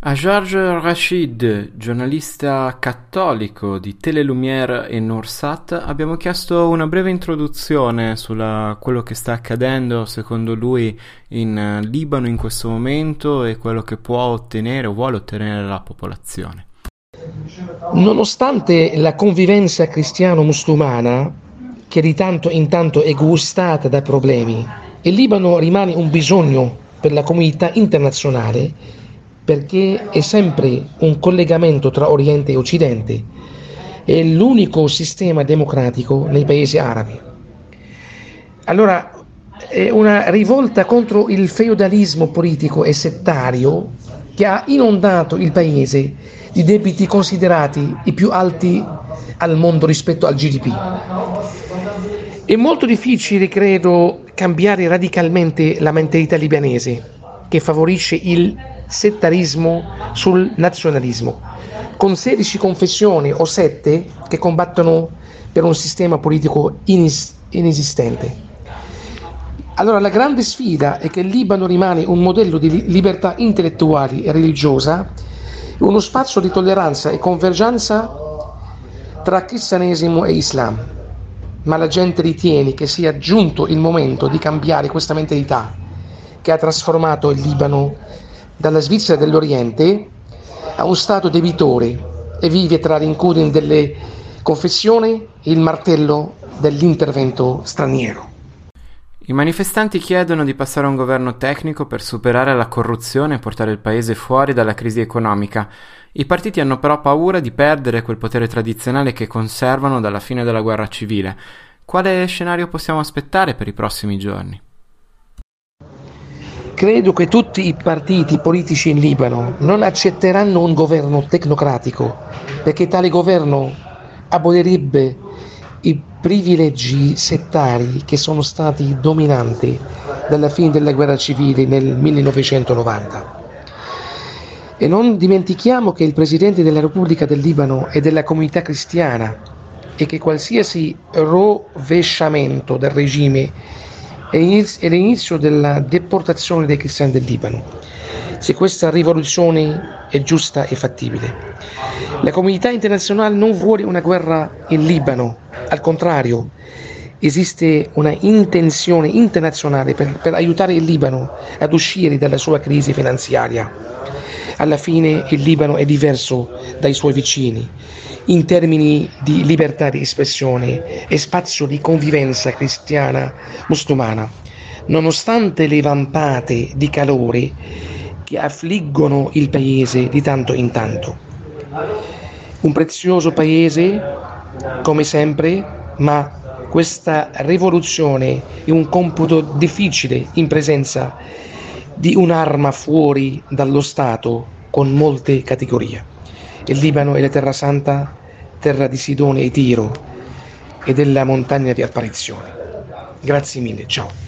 A Georges Rachid, giornalista cattolico di Tele Lumière e Noursat, abbiamo chiesto una breve introduzione su quello che sta accadendo secondo lui in Libano in questo momento e quello che può ottenere o vuole ottenere la popolazione. Nonostante la convivenza cristiano-musulmana, che di tanto in tanto è gustata da problemi, il Libano rimane un bisogno per la comunità internazionale perché è sempre un collegamento tra Oriente e Occidente. È l'unico sistema democratico nei paesi arabi. Allora, è una rivolta contro il feudalismo politico e settario che ha inondato il paese di debiti considerati i più alti al mondo rispetto al GDP. È molto difficile, credo, cambiare radicalmente la mentalità libanese, che favorisce il settarismo sul nazionalismo, con 16 confessioni o sette che combattono per un sistema politico inesistente. Allora la grande sfida è che il Libano rimane un modello di libertà intellettuale e religiosa, uno spazio di tolleranza e convergenza tra cristianesimo e Islam, ma la gente ritiene che sia giunto il momento di cambiare questa mentalità che ha trasformato il Libano dalla Svizzera dell'Oriente a un stato debitore e vive tra l'incudine delle confessioni e il martello dell'intervento straniero. I manifestanti chiedono di passare a un governo tecnico per superare la corruzione e portare il paese fuori dalla crisi economica. I partiti hanno però paura di perdere quel potere tradizionale che conservano dalla fine della guerra civile. Quale scenario possiamo aspettare per i prossimi giorni? Credo che tutti i partiti politici in Libano non accetteranno un governo tecnocratico, perché tale governo abolirebbe i privilegi settari che sono stati dominanti dalla fine della guerra civile nel 1990. E non dimentichiamo che il presidente della Repubblica del Libano è della comunità cristiana e che qualsiasi rovesciamento del regime è l'inizio della deportazione dei cristiani del Libano, se questa rivoluzione è giusta e fattibile. La comunità internazionale non vuole una guerra in Libano, al contrario, esiste una intenzione internazionale per aiutare il Libano ad uscire dalla sua crisi finanziaria. Alla fine il Libano è diverso dai suoi vicini in termini di libertà di espressione e spazio di convivenza cristiana musulmana, nonostante le vampate di calore che affliggono il paese di tanto in tanto. Un prezioso paese, come sempre, ma questa rivoluzione è un computo difficile in presenza di un'arma fuori dallo Stato con molte categorie. Il Libano è la terra santa, terra di Sidone e Tiro e della montagna di apparizione. Grazie mille, ciao.